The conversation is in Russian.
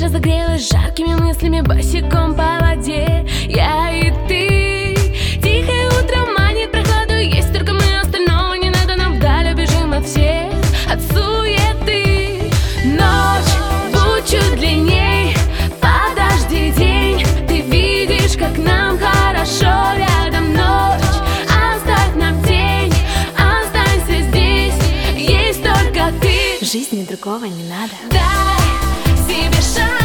вечер загрелась жаркими мыслями босиком по воде. Я и ты. Тихое утро манит прохладу, есть только мы, остального не надо, нам вдаль убежим от всех, от суеты. Ночь, будь чуть длинней, подожди день, ты видишь, как нам хорошо рядом. Ночь, оставь нам день, останься здесь, есть только ты. В жизни другого не надо. Дай себе шанс.